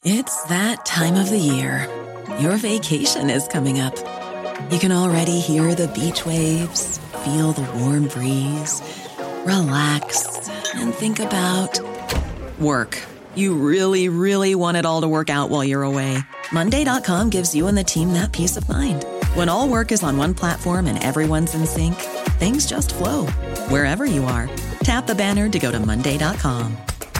It's that time of the year. Your vacation is coming up. You can already hear the beach waves, feel the warm breeze, relax, and think about work. You really, really want it all to work out while you're away. Monday.com gives you and the team that peace of mind. When all work is on one platform and everyone's in sync, things just flow. Wherever you are, tap the banner to go to Monday.com.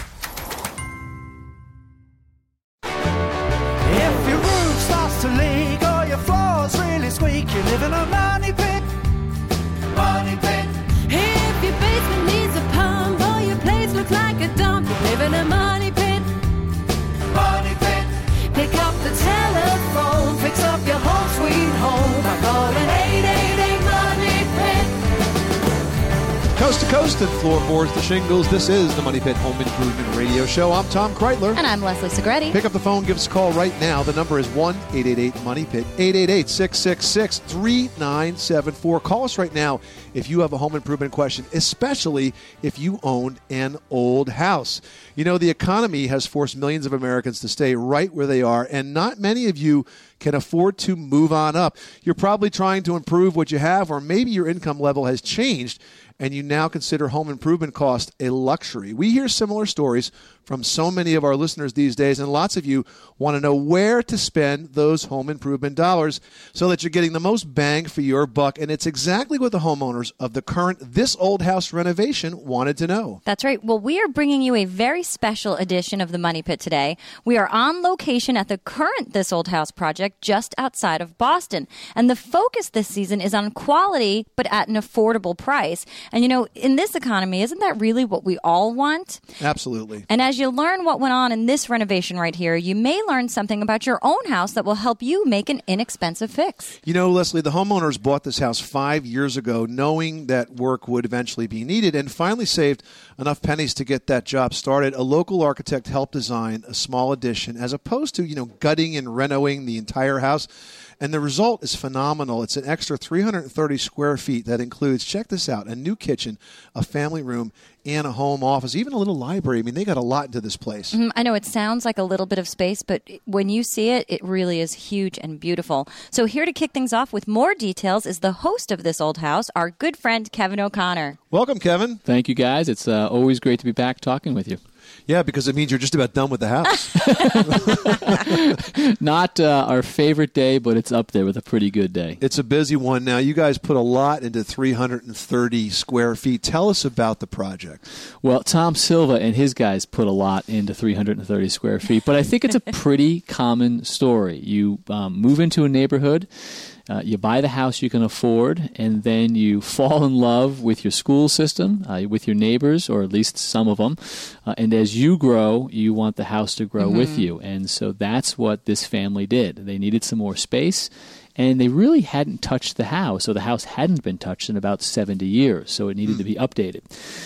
If your roof starts to leak or your floor's really squeak, you live in a money pit. Money pit. If your basement needs a pump or your place looks like a dump, you live in a money pit. Money pit. Pick up the telephone, fix up your home sweet home by calling 888 Money Pit. Coast to coast and floorboards to shingles. This is the Money Pit Home Improvement Radio Show. I'm Tom Kreitler. And I'm Leslie Segretti. Pick up the phone, give us a call right now. The number is 1-888-MONEY-PIT, 888-666-3974. Call us right now if you have a home improvement question, especially if you own an old house. You know, the economy has forced millions of Americans to stay right where they are, and not many of you can afford to move on up. You're probably trying to improve what you have, or maybe your income level has changed, and you now consider home improvement cost a luxury. We hear similar stories from so many of our listeners these days, and lots of you want to know where to spend those home improvement dollars so that you're getting the most bang for your buck, and it's exactly what the homeowners of the current This Old House renovation wanted to know. That's right. Well, we are bringing you a very special edition of the Money Pit today. We are on location at the current This Old House project just outside of Boston, and the focus this season is on quality but at an affordable price. And you know, in this economy, isn't that really what we all want? Absolutely. And as you learn what went on in this renovation right here, you may learn something about your own house that will help you make an inexpensive fix. You know, Leslie, the homeowners bought this house 5 years ago knowing that work would eventually be needed and finally saved enough pennies to get that job started. A local architect helped design a small addition as opposed to, gutting and renovating the entire house. And the result is phenomenal. It's an extra 330 square feet that includes, check this out, a new kitchen, a family room, and a home office, even a little library. I mean, they got a lot into this place. I know it sounds like a little bit of space, but when you see it, it really is huge and beautiful. So here to kick things off with more details is the host of This Old House, our good friend Kevin O'Connor. Welcome, Kevin. Thank you, guys. It's always great to be back talking with you. Yeah, because it means you're just about done with the house. Not our favorite day, but it's up there with a pretty good day. It's a busy one. Now, you guys put a lot into 330 square feet. Tell us about the project. Well, Tom Silva and his guys put a lot into 330 square feet, but I think it's a pretty common story. You move into a neighborhood, you buy the house you can afford, and then you fall in love with your school system, with your neighbors, or at least some of them. And as you grow, you want the house to grow with you. And so that's what this family did. They needed some more space, and they really hadn't touched the house. So the house hadn't been touched in about 70 years, so it needed to be updated.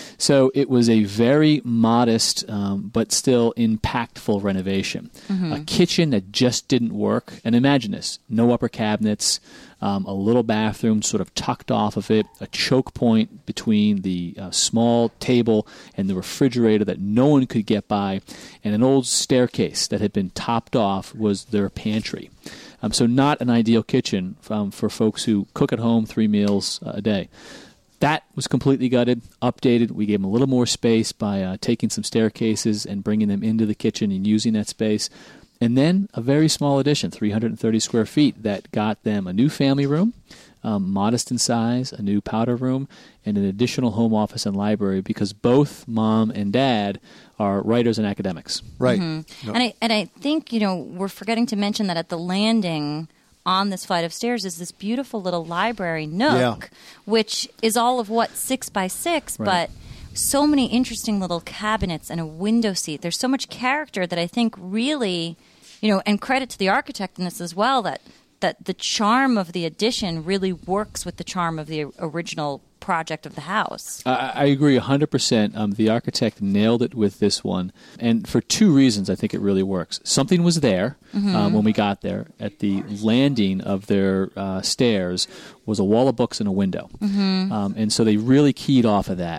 So it was a very modest but still impactful renovation. A kitchen that just didn't work. And imagine this, no upper cabinets, a little bathroom sort of tucked off of it, a choke point between the small table and the refrigerator that no one could get by, and an old staircase that had been topped off was their pantry. So not an ideal kitchen for folks who cook at home 3 meals a day. That was completely gutted, updated. We gave them a little more space by taking some staircases and bringing them into the kitchen and using that space. And then a very small addition, 330 square feet, that got them a new family room, modest in size, a new powder room, and an additional home office and library because both mom and dad are writers and academics. Right. Yep. And I think, we're forgetting to mention that at the landing on this flight of stairs is this beautiful little library nook, which is all of 6 by 6, but so many interesting little cabinets and a window seat. There's so much character that I think really, and credit to the architect in this as well, that the charm of the addition really works with the charm of the original project of the house. I agree 100%. The architect nailed it with this one. And for 2 reasons, I think it really works. Something was there when we got there. At the landing of their stairs was a wall of books and a window. And so they really keyed off of that.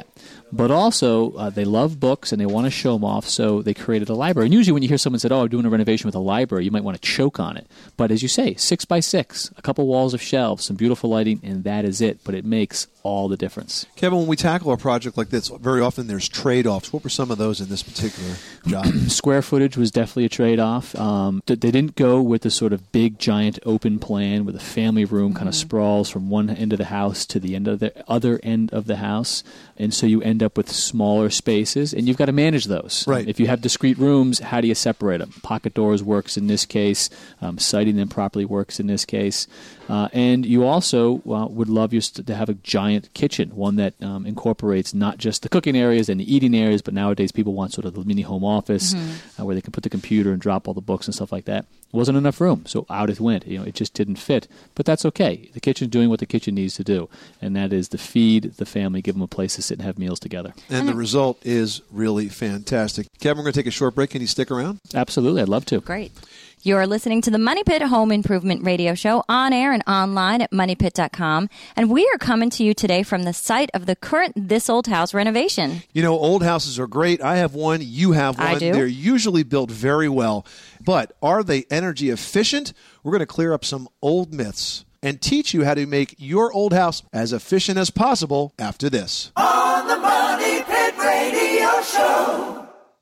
but also they love books and they want to show them off, so they created a library. And usually when you hear someone say, oh, I'm doing a renovation with a library, you might want to choke on it. But as you say, 6x6, a couple walls of shelves, some beautiful lighting, and that is it. But it makes all the difference. Kevin, when we tackle a project like this, very often there's trade-offs. What were some of those in this particular job? Square footage was definitely a trade-off. They didn't go with the sort of big, giant, open plan where the family room kind of sprawls from one end of the house to the end of the other end of the house. And so you end up with smaller spaces, and you've got to manage those. Right. If you have discrete rooms, how do you separate them? Pocket doors works in this case. Siting them properly works in this case. And you also would love to have a giant kitchen, one that incorporates not just the cooking areas and the eating areas, but nowadays people want sort of the mini home office where they can put the computer and drop all the books and stuff like that. Wasn't enough room, so out it went. It just didn't fit. But that's okay. The kitchen's doing what the kitchen needs to do, and that is to feed the family, give them a place to sit and have meals together. And the result is really fantastic. Kevin, we're going to take a short break. Can you stick around? Absolutely. I'd love to. Great. You're listening to the Money Pit Home Improvement Radio Show on air and online at moneypit.com. And we are coming to you today from the site of the current This Old House renovation. Old houses are great. I have one. You have one. I do. They're usually built very well. But are they energy efficient? We're going to clear up some old myths and teach you how to make your old house as efficient as possible after this. On the Money Pit Radio Show.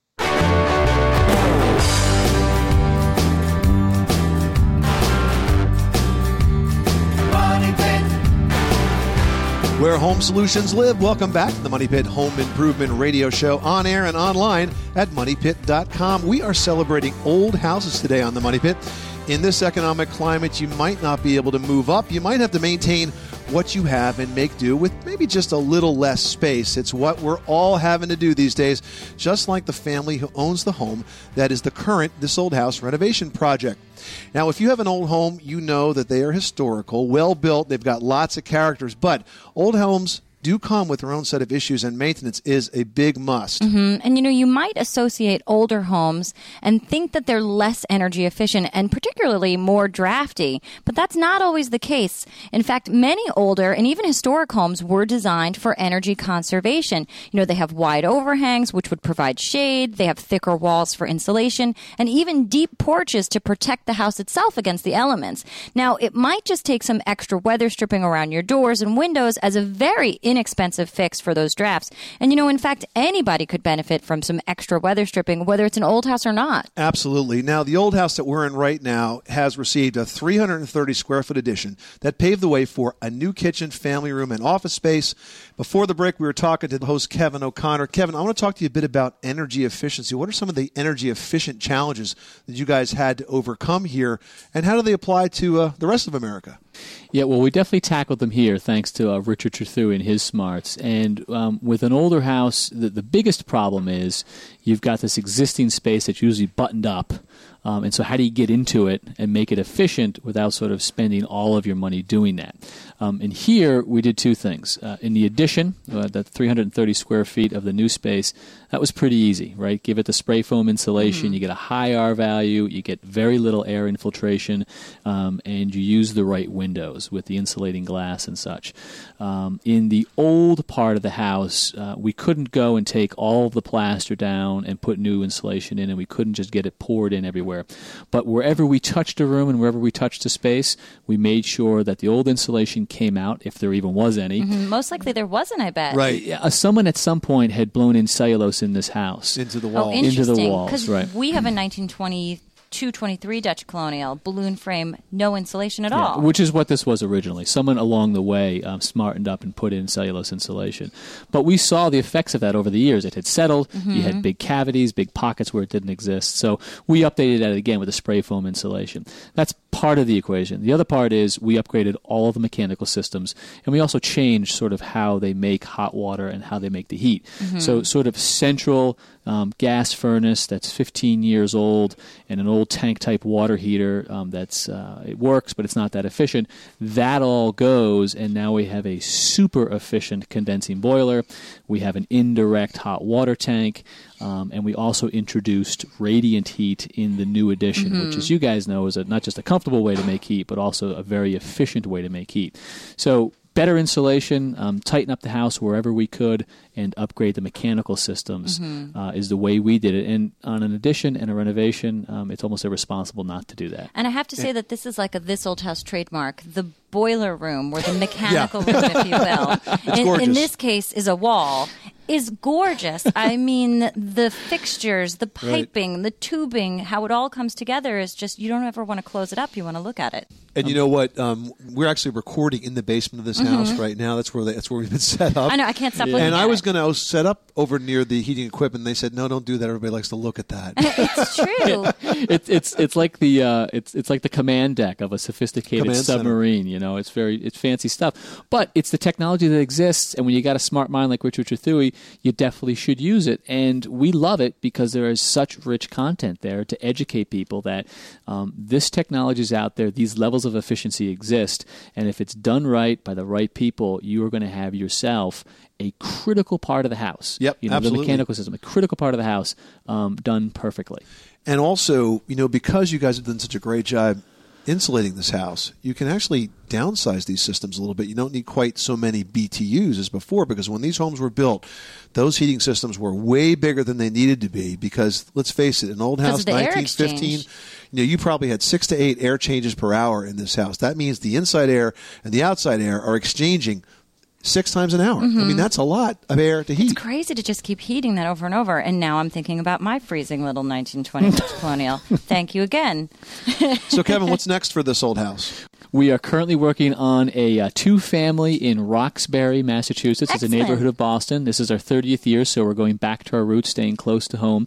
Where home solutions live. Welcome back to the Money Pit Home Improvement Radio Show on air and online at moneypit.com. We are celebrating old houses today on the Money Pit. In this economic climate, you might not be able to move up. You might have to maintain what you have and make do with maybe just a little less space. It's what we're all having to do these days, just like the family who owns the home that is the current This Old House renovation project. Now, if you have an old home, you know that they are historical, well-built, they've got lots of characters, but old homes do come with their own set of issues, and maintenance is a big must. And you might associate older homes and think that they're less energy efficient and particularly more drafty, but that's not always the case. In fact, many older and even historic homes were designed for energy conservation. They have wide overhangs, which would provide shade. They have thicker walls for insulation and even deep porches to protect the house itself against the elements. Now, it might just take some extra weather stripping around your doors and windows as a very inexpensive fix for those drafts. And, in fact, anybody could benefit from some extra weather stripping, whether it's an old house or not. Absolutely. Now, the old house that we're in right now has received a 330 square foot addition that paved the way for a new kitchen, family room, and office space. Before the break, we were talking to the host, Kevin O'Connor. Kevin, I want to talk to you a bit about energy efficiency. What are some of the energy efficient challenges that you guys had to overcome here, and how do they apply to the rest of America? Yeah, well, we definitely tackled them here thanks to Richard Trethewey and his smarts. And with an older house, the biggest problem is you've got this existing space that's usually buttoned up. And so how do you get into it and make it efficient without sort of spending all of your money doing that? And here we did two things. In the addition, the 330 square feet of the new space, that was pretty easy, right? Give it the spray foam insulation. You get a high R value. You get very little air infiltration. And you use the right windows with the insulating glass and such. In the old part of the house, we couldn't go and take all of the plaster down and put new insulation in, and we couldn't just get it poured in everywhere. But wherever we touched a room and wherever we touched a space, we made sure that the old insulation came out, if there even was any. Most likely there wasn't, I bet. Right. Someone at some point had blown in cellulose in this house. Into the wall. Oh, interesting. Into the walls, because right. we have a 1922-23 Dutch Colonial balloon frame, no insulation at all. Which is what this was originally. Someone along the way smartened up and put in cellulose insulation. But we saw the effects of that over the years. It had settled. You had big cavities, big pockets where it didn't exist. So we updated that again with a spray foam insulation. That's part of the equation. The other part is we upgraded all of the mechanical systems, and we also changed sort of how they make hot water and how they make the heat. So sort of central gas furnace that's 15 years old and an old tank-type water heater it works, but it's not that efficient. That all goes, and now we have a super efficient condensing boiler. We have an indirect hot water tank, and we also introduced radiant heat in the new addition, which, as you guys know, is not just a comfortable way to make heat, but also a very efficient way to make heat. So better insulation, tighten up the house wherever we could, and upgrade the mechanical systems is the way we did it. And on an addition and a renovation, it's almost irresponsible not to do that. And I have to say that this is like a This Old House trademark. The boiler room, or the mechanical room, if you will, in this case is a wall, is gorgeous. I mean, the fixtures, the piping, the tubing, how it all comes together is just, you don't ever want to close it up. You want to look at it. And you know what? We're actually recording in the basement of this house right now. That's where we've been set up. I know. I can't stop looking and at I was it. going to set up over near the heating equipment. And they said, no, don't do that. Everybody likes to look at that. It's true. It's like the command deck of a sophisticated submarine. You know, it's fancy stuff. But it's the technology that exists, and when you got a smart mind like Richard Trethewey, you definitely should use it. And we love it because there is such rich content there to educate people that this technology is out there. These levels of efficiency exist, and if it's done right by the right people, you are going to have yourself a critical part of the house. Yep, absolutely. The mechanical system, a critical part of the house, done perfectly. And also, because you guys have done such a great job insulating this house, you can actually downsize these systems a little bit. You don't need quite so many BTUs as before, because when these homes were built, those heating systems were way bigger than they needed to be, because let's face it, an old house, 1915, you probably had 6 to 8 air changes per hour in this house. That means the inside air and the outside air are exchanging 6 times an hour. I mean, that's a lot of air to heat. It's crazy to just keep heating that over and over. And now I'm thinking about my freezing little 1920s Colonial. Thank you again. So, Kevin, what's next for this old house? We are currently working on a 2-family in Roxbury, Massachusetts. Excellent. It's a neighborhood of Boston. This is our 30th year, so we're going back to our roots, staying close to home.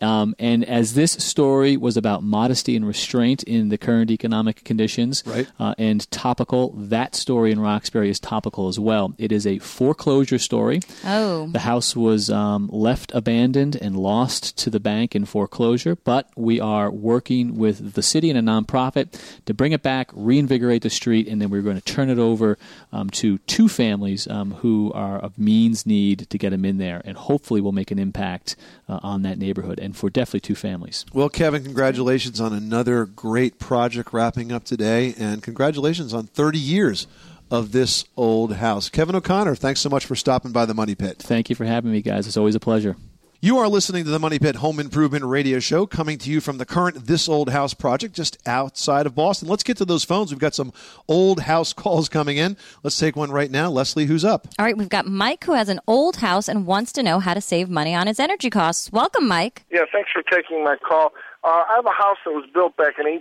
And as this story was about modesty and restraint in the current economic conditions, and topical, that story in Roxbury is topical as well. It is a foreclosure story. Oh. The house was left abandoned and lost to the bank in foreclosure, but we are working with the city and a nonprofit to bring it back, reinvigorate the street, and then we're going to turn it over to 2 families who are of means need to get them in there, and hopefully we'll make an impact on that neighborhood, and for definitely 2 families. Well, Kevin, congratulations on another great project wrapping up today, and congratulations on 30 years of this old house. Kevin O'Connor, thanks so much for stopping by the Money Pit. Thank you for having me, guys. It's always a pleasure. You are listening to the Money Pit Home Improvement Radio Show, coming to you from the current This Old House project just outside of Boston. Let's get to those phones. We've got some old house calls coming in. Let's take one right now. Leslie, who's up? All right, we've got Mike, who has an old house and wants to know how to save money on his energy costs. Welcome, Mike. Yeah, thanks for taking my call. I have a house that was built back in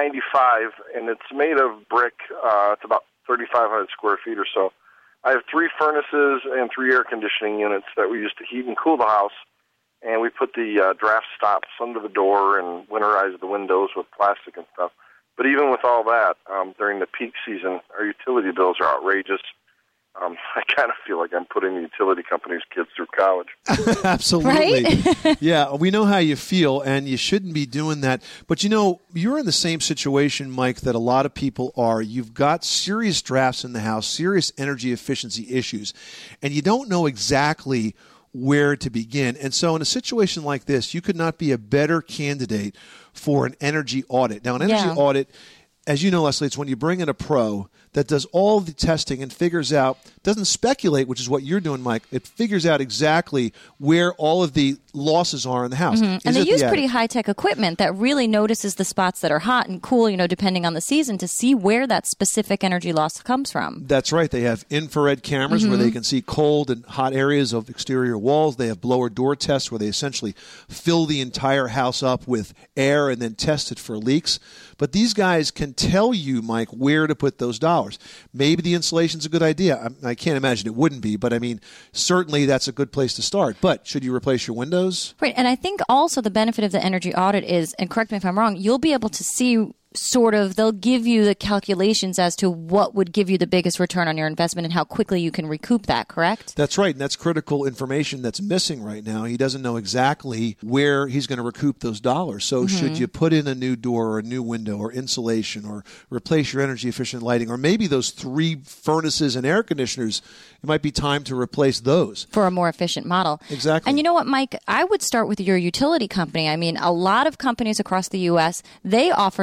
1895, and it's made of brick. It's about 3,500 square feet or so. I have 3 furnaces and 3 air conditioning units that we use to heat and cool the house. And we put the draft stops under the door and winterize the windows with plastic and stuff. But even with all that, during the peak season, our utility bills are outrageous. I kind of feel like I'm putting the utility company's kids through college. Absolutely. Right? Yeah, we know how you feel, and you shouldn't be doing that. But, you're in the same situation, Mike, that a lot of people are. You've got serious drafts in the house, serious energy efficiency issues, and you don't know exactly where to begin. And so in a situation like this, you could not be a better candidate for an energy audit. Now, an energy audit, as you know, Leslie, it's when you bring in a pro that does all the testing and figures out, doesn't speculate, which is what you're doing, Mike. It figures out exactly where all of the losses are in the house. And they use pretty high-tech equipment that really notices the spots that are hot and cool, depending on the season, to see where that specific energy loss comes from. That's right. They have infrared cameras where they can see cold and hot areas of exterior walls. They have blower door tests where they essentially fill the entire house up with air and then test it for leaks. But these guys can tell you, Mike, where to put those dollars. Maybe the insulation's a good idea. I can't imagine it wouldn't be, but certainly that's a good place to start. But should you replace your windows? Right, and I think also the benefit of the energy audit is, and correct me if I'm wrong, you'll be able to see they'll give you the calculations as to what would give you the biggest return on your investment and how quickly you can recoup that, correct? That's right, and that's critical information that's missing right now. He doesn't know exactly where he's going to recoup those dollars. So should you put in a new door or a new window or insulation or replace your energy efficient lighting, or maybe those 3 furnaces and air conditioners, it might be time to replace those. For a more efficient model. Exactly. And you know what, Mike? I would start with your utility company. A lot of companies across the U.S., they offer their own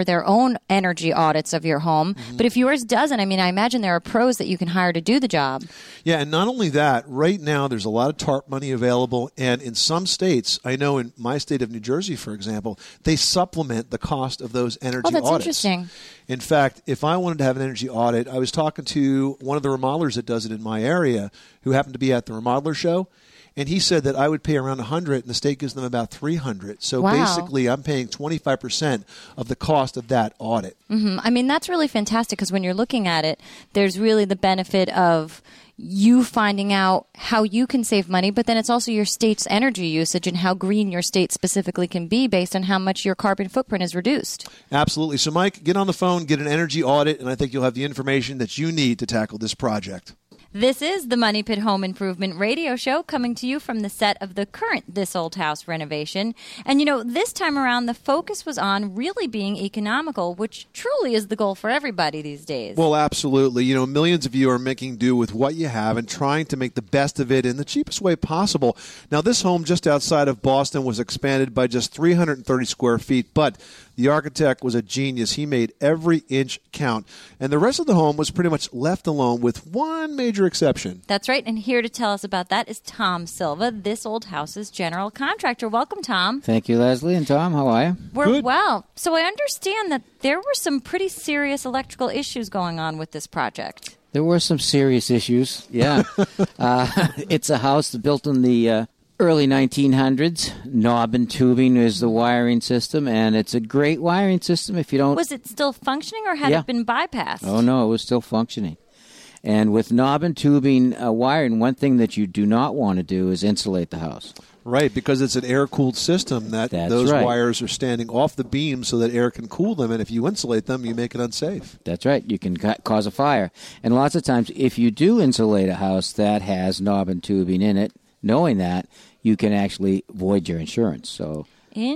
own energy audits of your home. But if yours doesn't, I mean, I imagine there are pros that you can hire to do the job. Yeah, and not only that, right now there's a lot of TARP money available, and in some states, I know in my state of New Jersey, for example, they supplement the cost of those energy audits. Oh, that's interesting. In fact, if I wanted to have an energy audit, I was talking to one of the remodelers that does it in my area who happened to be at the remodeler show, and he said that I would pay around $100 and the state gives them about $300. So basically, I'm paying 25% of the cost of that audit. Mm-hmm. I mean, that's really fantastic because when you're looking at it, there's really the benefit of you finding out how you can save money, but then it's also your state's energy usage and how green your state specifically can be based on how much your carbon footprint is reduced. Absolutely. So, Mike, get on the phone, get an energy audit, and I think you'll have the information that you need to tackle this project. This is the Money Pit Home Improvement Radio Show coming to you from the set of the current This Old House renovation. And, you know, this time around, the focus was on really being economical, which truly is the goal for everybody these days. Well, absolutely. You know, millions of you are making do with what you have and trying to make the best of it in the cheapest way possible. Now, this home just outside of Boston was expanded by just 330 square feet, but the architect was a genius. He made every inch count. And the rest of the home was pretty much left alone with one major exception. That's right. And here to tell us about that is Tom Silva, This Old House's general contractor. Welcome, Tom. Thank you, Leslie. And Tom, how are you? We're Good. well. So I understand that there were some pretty serious electrical issues going on with this project. There were some serious issues, yeah. It's a house built in the early 1900s. Knob and tubing is the wiring system, and it's a great wiring system if you don't... Was it still functioning or had it been bypassed? Oh, no, it was still functioning. And with knob and tubing wiring, one thing that you do not want to do is insulate the house. Right, because it's an air-cooled system that those wires are standing off the beam so that air can cool them, and if you insulate them, you make it unsafe. That's right. You can cause a fire. And lots of times, if you do insulate a house that has knob and tubing in it, knowing that, you can actually void your insurance. So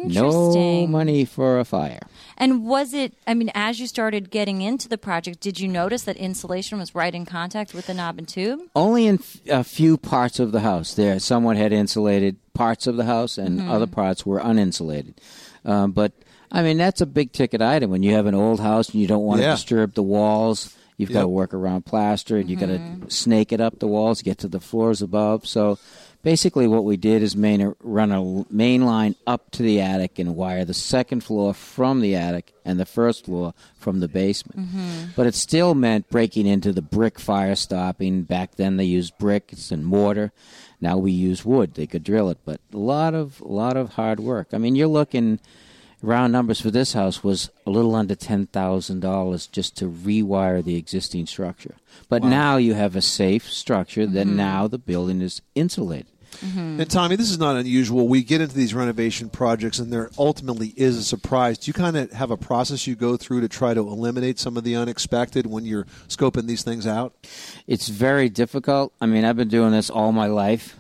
no money for a fire. And was it, I mean, as you started getting into the project, did you notice that insulation was right in contact with the knob and tube? Only in a few parts of the house. There, someone had insulated parts of the house, and other parts were uninsulated. But, I mean, that's a big-ticket item. When you have an old house and you don't want to disturb the walls, you've got to work around plaster, and you've got to snake it up the walls, get to the floors above. So basically what we did is run a main line up to the attic and wire the second floor from the attic and the first floor from the basement. But it still meant breaking into the brick fire stopping. Back then they used bricks and mortar. Now we use wood. They could drill it, but a lot of hard work. I mean, you're looking... Round numbers for this house was a little under $10,000 just to rewire the existing structure. But now you have a safe structure that now the building is insulated. And Tommy, this is not unusual. We get into these renovation projects and there ultimately is a surprise. Do you kind of have a process you go through to try to eliminate some of the unexpected when you're scoping these things out? It's very difficult. I mean, I've been doing this all my life.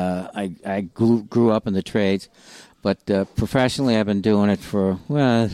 I grew up in the trades. But professionally, I've been doing it for, a long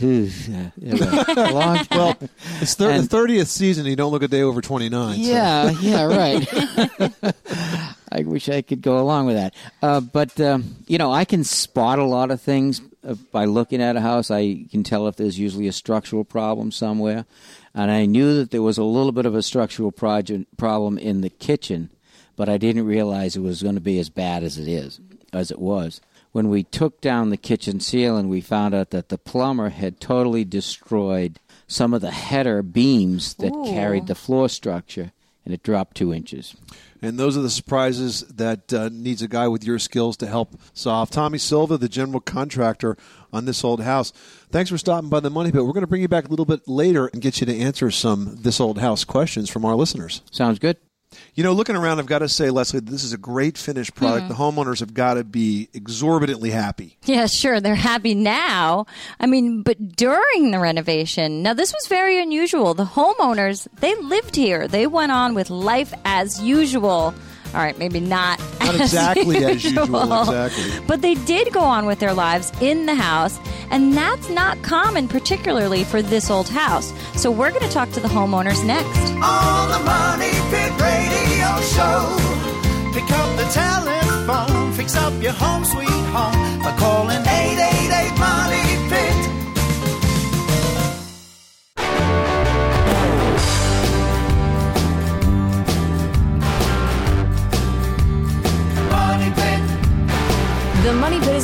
time. Well, it's the 30th season. You don't look a day over 29. Yeah, so. Yeah, right. I wish I could go along with that. But I can spot a lot of things by looking at a house. I can tell if there's usually a structural problem somewhere. And I knew that there was a little bit of a structural problem in the kitchen, but I didn't realize it was going to be as bad as it was. When we took down the kitchen ceiling, we found out that the plumber had totally destroyed some of the header beams that carried the floor structure, and it dropped 2 inches. And those are the surprises that needs a guy with your skills to help solve. Tommy Silva, the general contractor on This Old House. Thanks for stopping by the Money Pit. We're going to bring you back a little bit later and get you to answer some This Old House questions from our listeners. Sounds good. You know, looking around, I've got to say, Leslie, this is a great finished product. The homeowners have got to be exorbitantly happy. Yeah, sure. They're happy now. I mean, but during the renovation, now this was very unusual. The homeowners, they lived here. They went on with life as usual. All right, maybe not exactly as usual, exactly. But they did go on with their lives in the house, and that's not common, particularly for This Old House. So we're going to talk to the homeowners next. On the Money Pit Radio Show, pick up the telephone, fix up your home sweet home by calling 888-MONEY-PIT.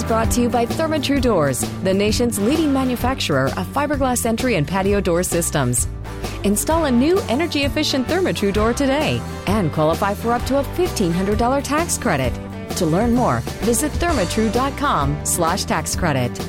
brought to you by Therma-Tru Doors, the nation's leading manufacturer of fiberglass entry and patio door systems. Install a new energy-efficient Therma-Tru door today and qualify for up to a $1,500 tax credit. To learn more, visit thermatru.com/tax credit.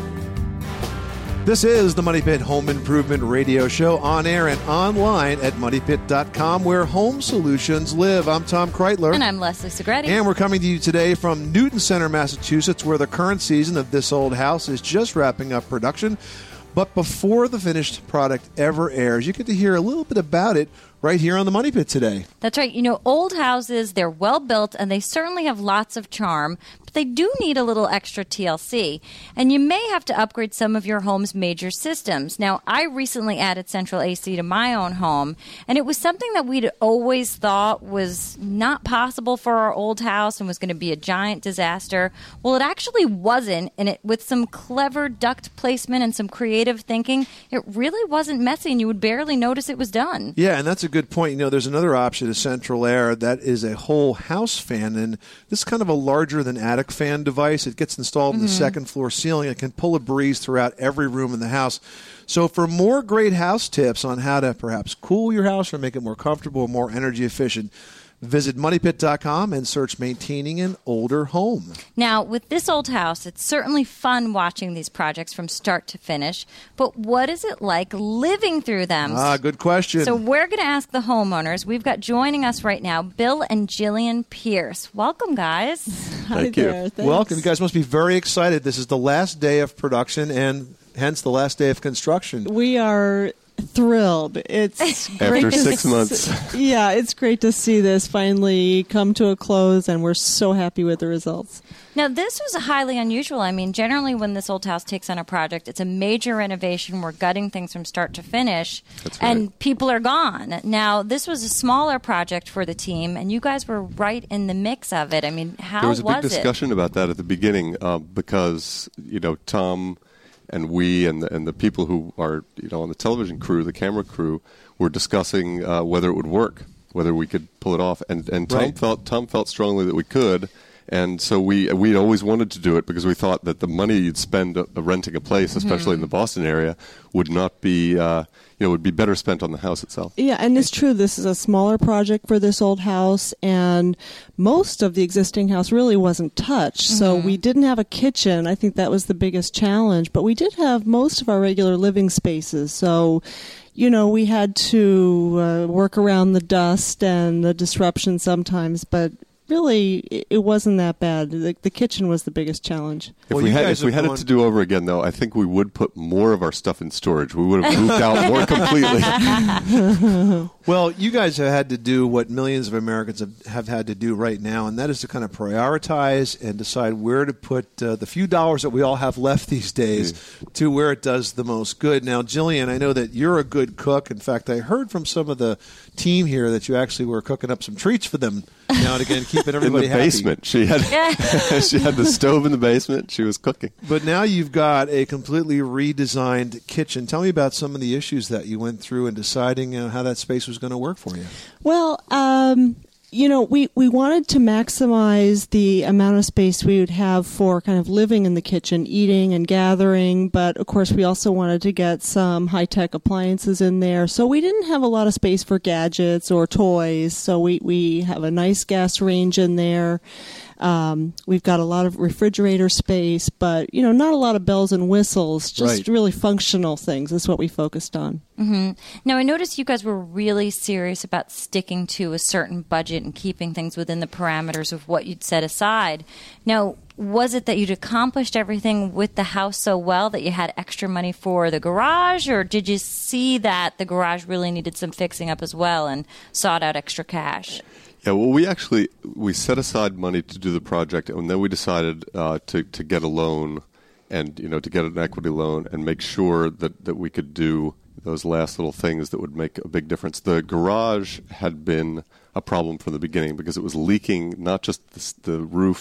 This is the Money Pit Home Improvement Radio Show, on air and online at moneypit.com, where home solutions live. I'm Tom Kreitler. And I'm Leslie Segretti. And we're coming to you today from Newton Center, Massachusetts, where the current season of This Old House is just wrapping up production. But before the finished product ever airs, you get to hear a little bit about it right here on the Money Pit today. That's right. You know, old houses, they're well built and they certainly have lots of charm, but they do need a little extra TLC. And you may have to upgrade some of your home's major systems. Now, I recently added central AC to my own home, and it was something that we'd always thought was not possible for our old house and was going to be a giant disaster. Well, it actually wasn't, and with some clever duct placement and some creative thinking, it really wasn't messy, and you would barely notice it was done. Yeah, and that's a good point. You know, there's another option, a central air, that is a whole house fan, and this is kind of a larger than attic fan device. It gets installed in the second floor ceiling. It can pull a breeze throughout every room in the house. So for more great house tips on how to perhaps cool your house or make it more comfortable, more energy efficient, visit moneypit.com and search Maintaining an Older Home. Now, with this old house, it's certainly fun watching these projects from start to finish, but what is it like living through them? Good question. So we're going to ask the homeowners. We've got joining us right now, Bill and Jillian Pierce. Welcome, guys. Hi there. Thanks. Welcome. You guys must be very excited. This is the last day of production and hence the last day of construction. We are thrilled. It's great after 6 months. Yeah, it's great to see this finally come to a close, and we're so happy with the results. Now, this was highly unusual. I mean, generally when this old house takes on a project, it's a major renovation. We're gutting things from start to finish, That's right. and people are gone. Now, this was a smaller project for the team, and you guys were right in the mix of it. I mean, how was it? There was a big discussion about that at the beginning because, you know, Tom and we and the people who are, you know, on the television crew, the camera crew, were discussing whether it would work, whether we could pull it off. And Right. Tom felt strongly that we could. And so we'd always wanted to do it because we thought that the money you'd spend renting a place, especially in the Boston area, would not be, would be better spent on the house itself. Yeah, and it's true. This is a smaller project for this old house, and most of the existing house really wasn't touched. So we didn't have a kitchen. I think that was the biggest challenge. But we did have most of our regular living spaces. So, you know, we had to work around the dust and the disruption sometimes, but really, it wasn't that bad. The kitchen was the biggest challenge. If we had it to do over again, though, I think we would put more of our stuff in storage. We would have moved out more completely. Well, you guys have had to do what millions of Americans have had to do right now, and that is to kind of prioritize and decide where to put the few dollars that we all have left these days to where it does the most good. Now, Jillian, I know that you're a good cook. In fact, I heard from some of the team here that you actually were cooking up some treats for them now and again, keeping everybody happy. In the basement. She had the stove in the basement. She was cooking. But now you've got a completely redesigned kitchen. Tell me about some of the issues that you went through in deciding how that space was going to work for you. Well, you know, we wanted to maximize the amount of space we would have for kind of living in the kitchen, eating and gathering, but of course we also wanted to get some high-tech appliances in there. So we didn't have a lot of space for gadgets or toys, so we have a nice gas range in there. We've got a lot of refrigerator space, but, you know, not a lot of bells and whistles, just really functional things. That's what we focused on. Mm-hmm. Now, I noticed you guys were really serious about sticking to a certain budget and keeping things within the parameters of what you'd set aside. Now, was it that you'd accomplished everything with the house so well that you had extra money for the garage, or did you see that the garage really needed some fixing up as well and sought out extra cash? Yeah, well, we set aside money to do the project, and then we decided to get a loan, and to get an equity loan and make sure that we could do those last little things that would make a big difference. The garage had been a problem from the beginning because it was leaking not just the roof,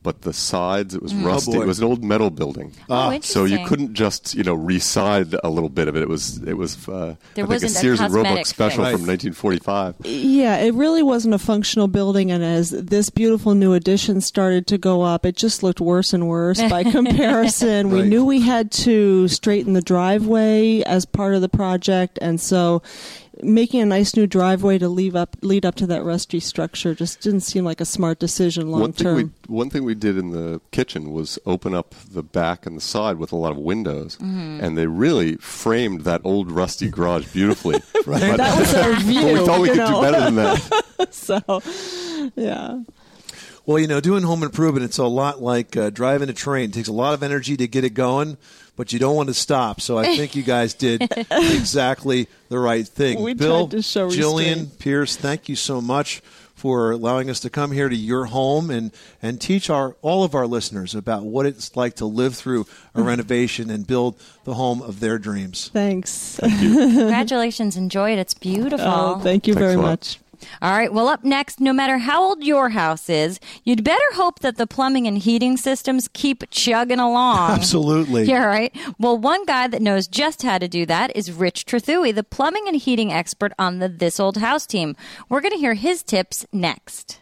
but the sides, it was rusty. boy. It was an old metal building. So you couldn't just, reside a little bit of it. It was I think a Sears and Roebuck special from 1945. Yeah, it really wasn't a functional building, and as this beautiful new addition started to go up, it just looked worse and worse by comparison. We knew we had to straighten the driveway as part of the project, and so making a nice new driveway to lead up to that rusty structure just didn't seem like a smart decision long term. One thing we did in the kitchen was open up the back and the side with a lot of windows, and they really framed that old rusty garage beautifully. But that was our view. We thought we could do better than that. So, yeah. Well, doing home improvement, it's a lot like driving a train. It takes a lot of energy to get it going, but you don't want to stop. So I think you guys did exactly the right thing. We Bill, tried to show Jillian, restraint. Pierce, thank you so much for allowing us to come here to your home and teach all of our listeners about what it's like to live through a renovation and build the home of their dreams. Thanks. Thank you. Congratulations. Enjoy it. It's beautiful. Oh, thank you very much. All right. Well, up next, no matter how old your house is, you'd better hope that the plumbing and heating systems keep chugging along. Absolutely. Yeah, right. Well, one guy that knows just how to do that is Rich Trethewey, the plumbing and heating expert on the This Old House team. We're going to hear his tips next.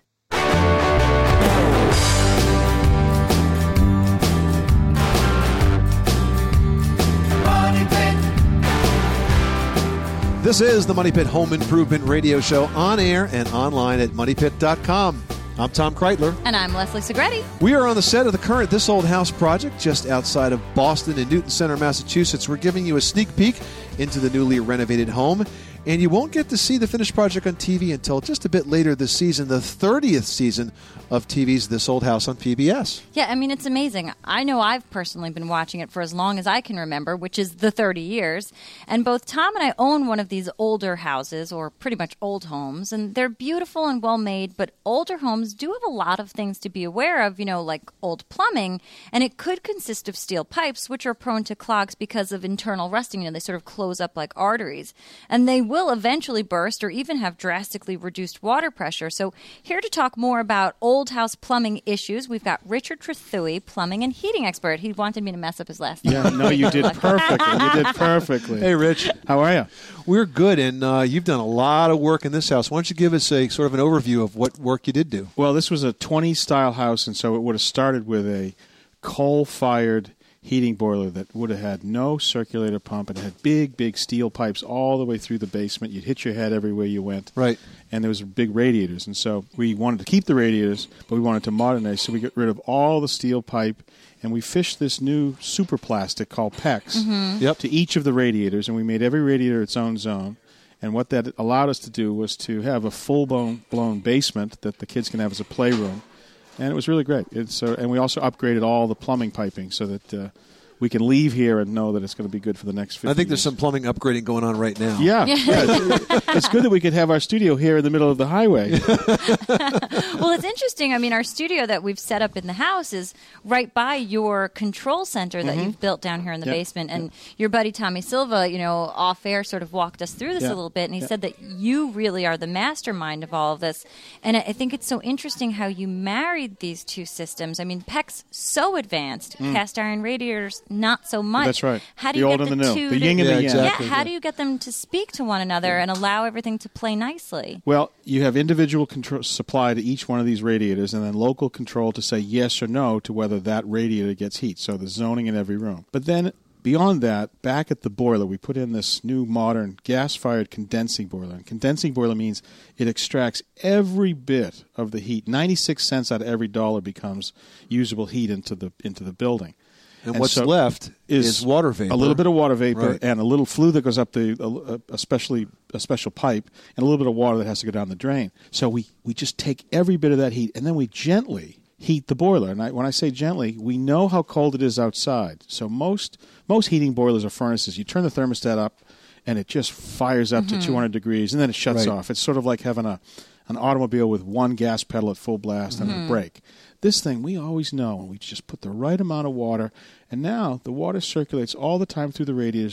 This is the Money Pit Home Improvement Radio Show, on air and online at moneypit.com. I'm Tom Kreitler. And I'm Leslie Segretti. We are on the set of the current This Old House project just outside of Boston in Newton Center, Massachusetts. We're giving you a sneak peek into the newly renovated home. And you won't get to see the finished project on TV until just a bit later this season, the 30th season of TV's This Old House on PBS. Yeah, I mean, it's amazing. I know I've personally been watching it for as long as I can remember, which is the 30 years. And both Tom and I own one of these older houses, or pretty much old homes. And they're beautiful and well-made, but older homes do have a lot of things to be aware of, like old plumbing. And it could consist of steel pipes, which are prone to clogs because of internal rusting. They sort of close up like arteries. And they will eventually burst or even have drastically reduced water pressure. So here to talk more about old house plumbing issues, we've got Richard Trethewey, plumbing and heating expert. He wanted me to mess up his last name. Yeah, no, you did perfectly. You did perfectly. Hey, Rich. How are you? We're good, and you've done a lot of work in this house. Why don't you give us a sort of an overview of what work you did do? Well, this was a 20s-style house, and so it would have started with a coal-fired heating boiler that would have had no circulator pump. It had big, big steel pipes all the way through the basement. You'd hit your head everywhere you went. Right. And there was big radiators. And so we wanted to keep the radiators, but we wanted to modernize. So we got rid of all the steel pipe, and we fished this new super plastic called PEX to each of the radiators, and we made every radiator its own zone. And what that allowed us to do was to have a full-blown basement that the kids can have as a playroom. And it was really great. And we also upgraded all the plumbing piping so that we can leave here and know that it's going to be good for the next 50 years. I think there's some plumbing upgrading going on right now. Yeah. It's good that we could have our studio here in the middle of the highway. Well, it's interesting. I mean, our studio that we've set up in the house is right by your control center that you've built down here in the basement. And your buddy Tommy Silva, off air sort of walked us through this a little bit. And he said that you really are the mastermind of all of this. And I think it's so interesting how you married these two systems. I mean, PEX so advanced, cast iron radiators not so much. That's right. How do the you old get and the new. two The yin and the yang. exactly. how do you get them to speak to one another and allow everything to play nicely? Well, you have individual control supply to each one of these radiators, and then local control to say yes or no to whether that radiator gets heat. So the zoning in every room. But then beyond that, back at the boiler, we put in this new modern gas-fired condensing boiler. And condensing boiler means it extracts every bit of the heat. 96 cents out of every dollar becomes usable heat into the building. And what's so left is water vapor. A little bit of water vapor Right. and a little flue that goes up a special pipe, and a little bit of water that has to go down the drain. So we just take every bit of that heat, and then we gently heat the boiler. And when I say gently, we know how cold it is outside. So most heating boilers or furnaces, you turn the thermostat up, and it just fires up to 200 degrees, and then it shuts off. It's sort of like having an automobile with one gas pedal at full blast and a brake. This thing, we always know, and we just put the right amount of water, and now the water circulates all the time through the radiators,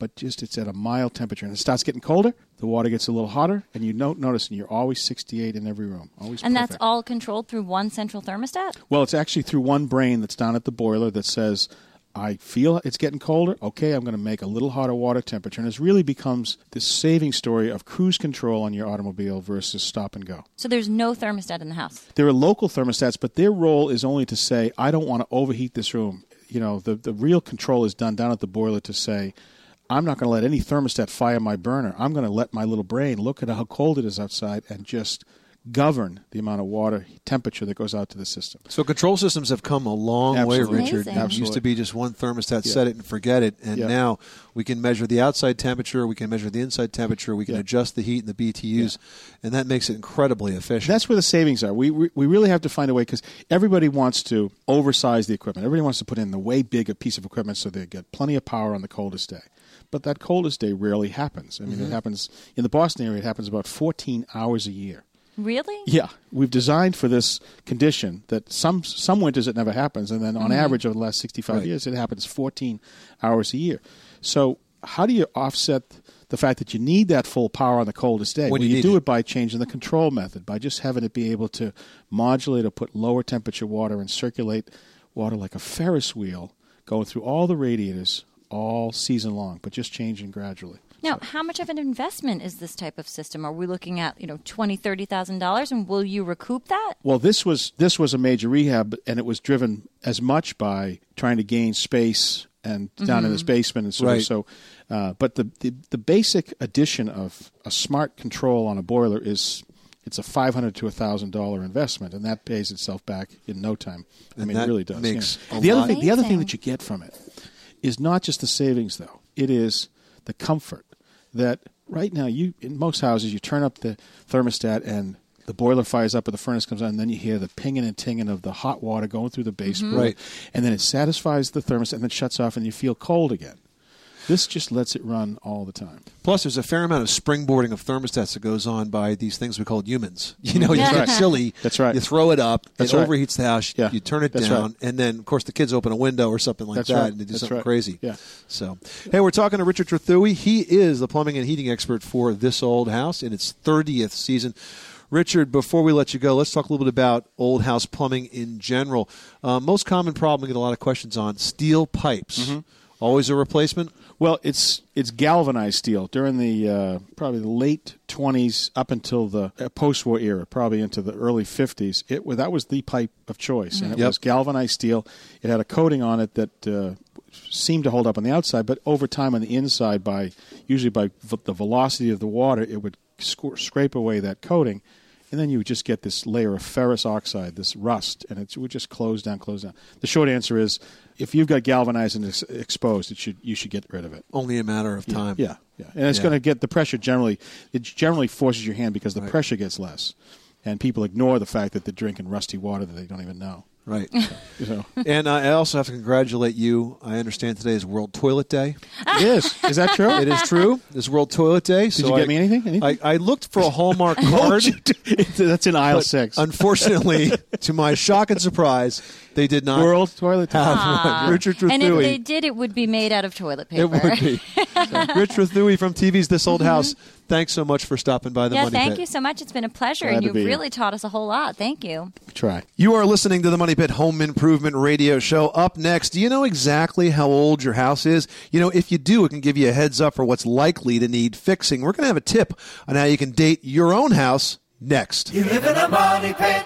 but just it's at a mild temperature. And it starts getting colder, the water gets a little hotter, and you don't notice, and you're always 68 in every room. Always And perfect. that's all controlled through one central thermostat? Well, it's actually through one brain that's down at the boiler that says, I feel it's getting colder. Okay, I'm going to make a little hotter water temperature. And it really becomes this saving story of cruise control on your automobile versus stop and go. So there's no thermostat in the house? There are local thermostats, but their role is only to say, I don't want to overheat this room. You know, the real control is done down at the boiler to say, I'm not going to let any thermostat fire my burner. I'm going to let my little brain look at how cold it is outside and just govern the amount of water temperature that goes out to the system. So control systems have come a long way, Richard. Amazing. It used to be just one thermostat, set it and forget it, and now we can measure the outside temperature, we can measure the inside temperature, we can adjust the heat and the BTUs, and that makes it incredibly efficient. That's where the savings are. We really have to find a way, because everybody wants to oversize the equipment. Everybody wants to put in the way bigger piece of equipment so they get plenty of power on the coldest day. But that coldest day rarely happens. I mean, it happens in the Boston area. It happens about 14 hours a year. Really? Yeah. We've designed for this condition that some winters it never happens, and then on average over the last 65 years it happens 14 hours a year. So how do you offset the fact that you need that full power on the coldest day? When you do it by changing the control method, by just having it be able to modulate or put lower temperature water and circulate water like a Ferris wheel going through all the radiators all season long, but just changing gradually. Now, how much of an investment is this type of system? Are we looking at, $20,000, $30,000, and will you recoup that? Well, this was a major rehab, and it was driven as much by trying to gain space and down in this basement and sort of so. But the basic addition of a smart control on a boiler it's a $500 to $1,000 investment, and that pays itself back in no time. I mean, it really does. The other thing that you get from it is not just the savings, though. It is the comfort that right now in most houses you turn up the thermostat and the boiler fires up or the furnace comes on, and then you hear the pinging and tinging of the hot water going through the basement, and then it satisfies the thermostat and then shuts off and you feel cold again. This just lets it run all the time. Plus, there's a fair amount of springboarding of thermostats that goes on by these things we call humans. You get chilly. That's right. You throw it up. That's it right. overheats the house. You turn it down. And then, of course, the kids open a window or something like that and they do something crazy. Yeah. So, hey, we're talking to Richard Trethewey. He is the plumbing and heating expert for This Old House in its 30th season. Richard, before we let you go, let's talk a little bit about old house plumbing in general. Most common problem we get a lot of questions on, steel pipes. Always a replacement? Well, it's galvanized steel. During the probably the late 20s up until the post-war era, probably into the early 50s, that was the pipe of choice, and it was galvanized steel. It had a coating on it that seemed to hold up on the outside, but over time on the inside, usually by the velocity of the water, it would scrape away that coating. And then you would just get this layer of ferrous oxide, this rust, and it would just close down. The short answer is, if you've got galvanized and it's exposed, you should get rid of it. Only a matter of time. Yeah. And it's going to get the pressure it generally forces your hand because the pressure gets less. And people ignore the fact that they're drinking rusty water that they don't even know. Right. And I also have to congratulate you. I understand today is World Toilet Day. It is. Is that true? It is true. It's World Toilet Day. Did you get me anything? I looked for a Hallmark card. That's in aisle 6. Unfortunately, to my shock and surprise, they did not. World Toilet Day. Richard Trethewey. And if they did, it would be made out of toilet paper. It would be. Rich Trethewey from TV's This Old House. Thanks so much for stopping by the Money Pit. Thank you so much. It's been a pleasure, and you've really taught us a whole lot. Thank you. Try. You are listening to the Money Pit Home Improvement Radio Show. Up next, do you know exactly how old your house is? If you do, it can give you a heads up for what's likely to need fixing. We're going to have a tip on how you can date your own house next. You live in a money pit.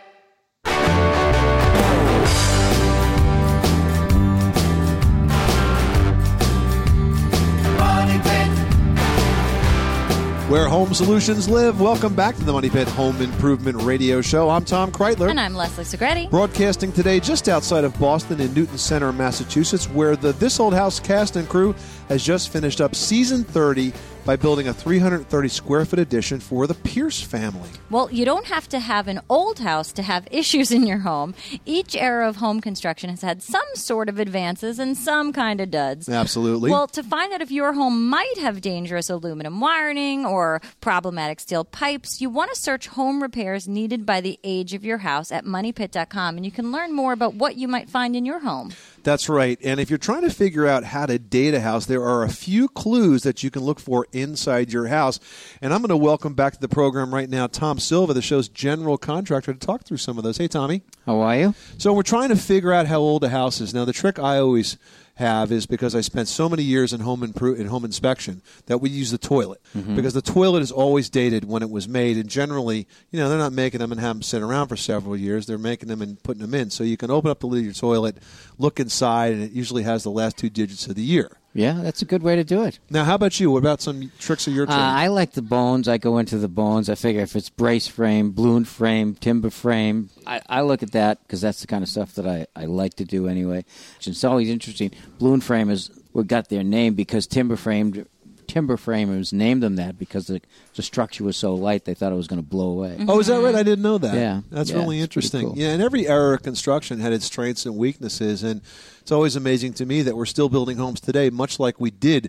Where home solutions live. Welcome back to the Money Pit Home Improvement Radio Show. I'm Tom Kreitler. And I'm Leslie Segretti. Broadcasting today just outside of Boston in Newton Center, Massachusetts, where the This Old House cast and crew has just finished up season 30 by building a 330-square-foot addition for the Pierce family. Well, you don't have to have an old house to have issues in your home. Each era of home construction has had some sort of advances and some kind of duds. Absolutely. Well, to find out if your home might have dangerous aluminum wiring or problematic steel pipes, you want to search home repairs needed by the age of your house at moneypit.com, and you can learn more about what you might find in your home. That's right. And if you're trying to figure out how to date a house, there are a few clues that you can look for inside your house. And I'm going to welcome back to the program right now Tom Silva, the show's general contractor, to talk through some of those. Hey, Tommy. How are you? So we're trying to figure out how old a house is. Now, the trick I always have is because I spent so many years in home inspection that we use the toilet because the toilet is always dated when it was made, and generally, they're not making them and have them sit around for several years. They're making them and putting them in. So you can open up the lid of your toilet, look inside, and it usually has the last 2 digits of the year. Yeah, that's a good way to do it. Now, how about you? What about some tricks of your trade? I like the bones. I go into the bones. I figure if it's brace frame, balloon frame, timber frame, I look at that because that's the kind of stuff that I like to do anyway. It's always interesting. Balloon framers got their name because timber framers named them that because the structure was so light they thought it was going to blow away. Oh, is that right? I didn't know that. Yeah. That's really interesting. Cool. Yeah, and every era of construction had its strengths and weaknesses, and it's always amazing to me that we're still building homes today, much like we did,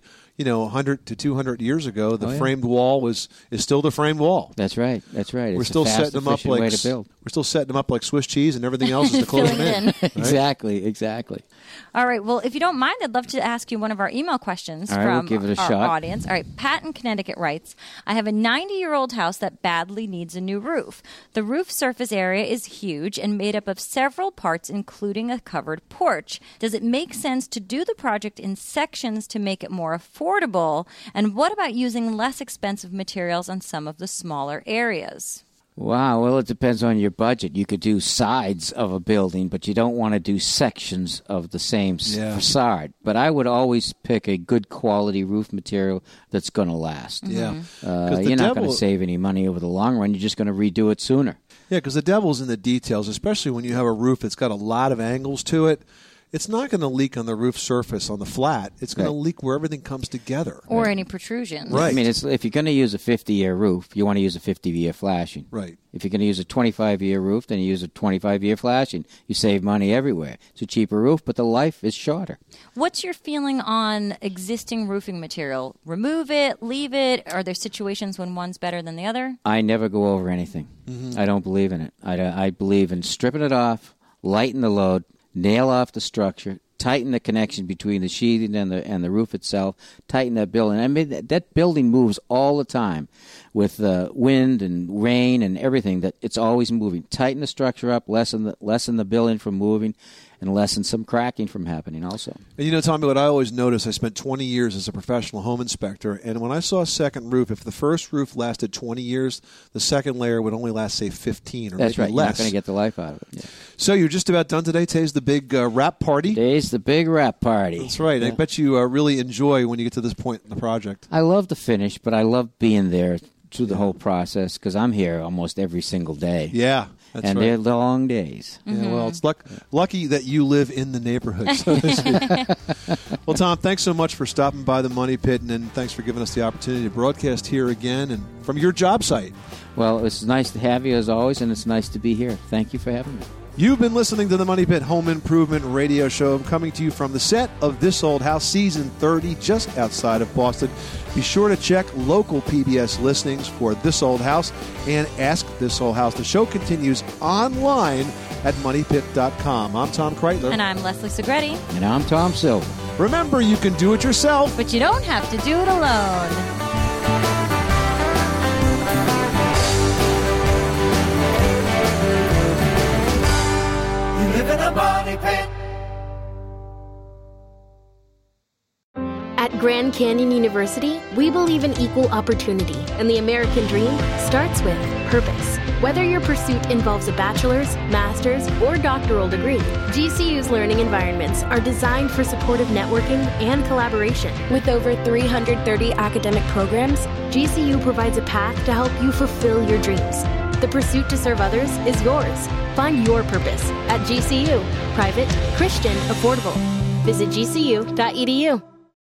100 to 200 years ago. The framed wall is still the framed wall. That's right. We're still setting them up like way to build. We're still setting them up like Swiss cheese, and everything else is to close them in. Right? Exactly. All right. Well, if you don't mind, I'd love to ask you one of our email questions All right, from we'll give it a our shot. audience. All right. Pat in Connecticut writes, I have a 90-year-old house that badly needs a new roof. The roof surface area is huge and made up of several parts, including a covered porch. Does it make sense to do the project in sections to make it more affordable? And what about using less expensive materials on some of the smaller areas? Wow, well, it depends on your budget. You could do sides of a building, but you don't want to do sections of the same facade. But I would always pick a good quality roof material that's going to last. Yeah. You're not going to save any money over the long run. You're just going to redo it sooner. Yeah, because the devil's in the details, especially when you have a roof that's got a lot of angles to it. It's not going to leak on the roof surface on the flat. It's going to leak where everything comes together. Or any protrusions. Right. I mean, if you're going to use a 50-year roof, you want to use a 50-year flashing. Right. If you're going to use a 25-year roof, then you use a 25-year flashing. You save money everywhere. It's a cheaper roof, but the life is shorter. What's your feeling on existing roofing material? Remove it, leave it? Are there situations when one's better than the other? I never go over anything. I don't believe in it. I believe in stripping it off, lighten the load, nail off the structure, tighten the connection between the sheathing and the roof itself, tighten that building. I mean, that building moves all the time with wind and rain and everything. That it's always moving. Tighten the structure up, lessen the building from moving, and lessen some cracking from happening also. And Tommy, what I always notice, I spent 20 years as a professional home inspector, and when I saw a second roof, if the first roof lasted 20 years, the second layer would only last, say, 15 or That's maybe right. less. You're not going to get the life out of it. Yeah. So you're just about done today. Today's the big wrap party. Today's the big wrap party. That's right. Yeah. I bet you really enjoy when you get to this point in the project. I love the finish, but I love being there through the whole process because I'm here almost every single day. Yeah. That's and right. they're long days. Yeah, well, it's lucky that you live in the neighborhood. So to speak. Well, Tom, thanks so much for stopping by the Money Pit, and thanks for giving us the opportunity to broadcast here again and from your job site. Well, it's nice to have you as always, and it's nice to be here. Thank you for having me. You've been listening to the Money Pit Home Improvement Radio Show, coming to you from the set of This Old House, Season 30, just outside of Boston. Be sure to check local PBS listings for This Old House and Ask This Old House. The show continues online at MoneyPit.com. I'm Tom Kreitler. And I'm Leslie Segretti. And I'm Tom Silva. Remember, you can do it yourself, but you don't have to do it alone. Live in a money pit. At Grand Canyon University, we believe in equal opportunity, and the American dream starts with purpose. Whether your pursuit involves a bachelor's, master's, or doctoral degree, GCU's learning environments are designed for supportive networking and collaboration. With over 330 academic programs, GCU provides a path to help you fulfill your dreams. The pursuit to serve others is yours. Find your purpose at GCU. Private, Christian, affordable. Visit gcu.edu.